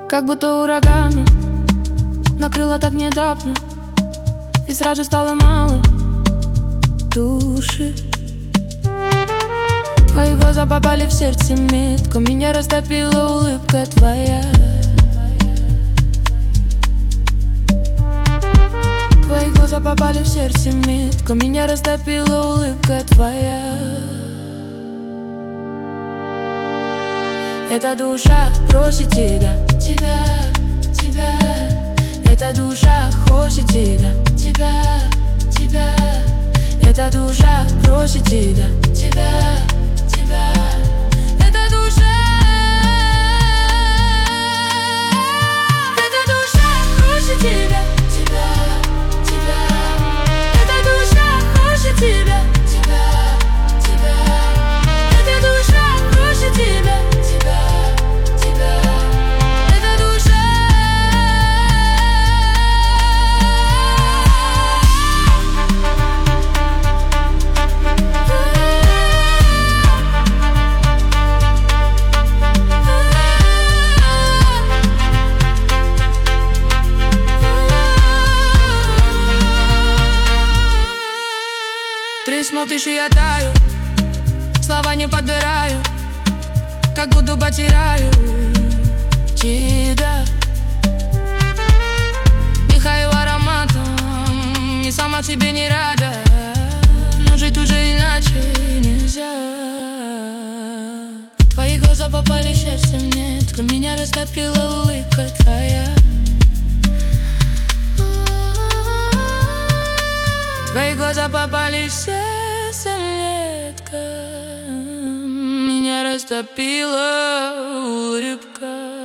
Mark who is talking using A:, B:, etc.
A: Как будто ураганом накрыло так внезапно, и сразу стало мало души. Твои глаза попали в сердце метко, меня растопила улыбка твоя. Твои глаза попали в сердце метко, меня растопила улыбка твоя. Эта душа просит тебя, тебя, тебя. Эта душа хочет тебя, тебя, тебя. Эта душа просит тебя, тебя, тебя. Эта душа хочет тебя, тебя, тебя. Эта душа хочет тебя, тебя, тебя. Эта душа хочет тебя, тебя, тебя. Эта душа. Ты смотришь, и я таю, слова не подбираю, как буду потеряю тебя. Дыхаю ароматом, и сама себе не рада, но жить уже иначе нельзя. Твои глаза попали в сердце метко, меня растопила улыбка твоя. Твои глаза попали в сердце метко, меня растопила улыбка.